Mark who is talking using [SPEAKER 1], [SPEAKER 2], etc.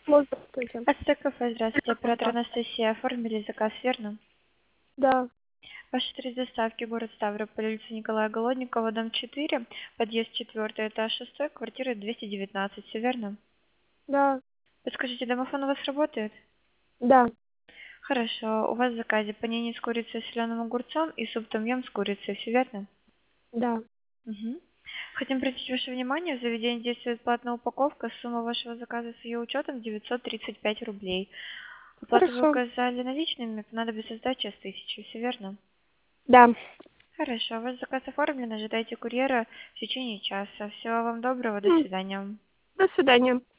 [SPEAKER 1] Здравствуйте.
[SPEAKER 2] Ацтек-кафе, здравствуйте. Оператор Анастасия. Оформили заказ, верно?
[SPEAKER 1] Да,
[SPEAKER 2] Ваш адрес доставки город Ставрополь, улица Николая Голодникова, дом 4, подъезд 4, этаж 6, квартира 219. Все верно?
[SPEAKER 1] да,
[SPEAKER 2] Подскажите, домофон у вас работает?
[SPEAKER 1] да,
[SPEAKER 2] Хорошо. У вас в заказе панини с курицей и соленым огурцом и суп том-ям с курицей. Все верно?
[SPEAKER 1] да.
[SPEAKER 2] Угу. Хотим обратить ваше внимание, в заведении действует платная упаковка. Сумма вашего заказа с ее учетом 935 рублей. Оплату вы
[SPEAKER 1] Хорошо.
[SPEAKER 2] указали наличными, понадобится сдача с 1000. Все верно?
[SPEAKER 1] Да.
[SPEAKER 2] Хорошо, ваш заказ оформлен, ожидайте курьера в течение часа. Всего вам доброго, до
[SPEAKER 1] М,
[SPEAKER 2] свидания.
[SPEAKER 1] До свидания.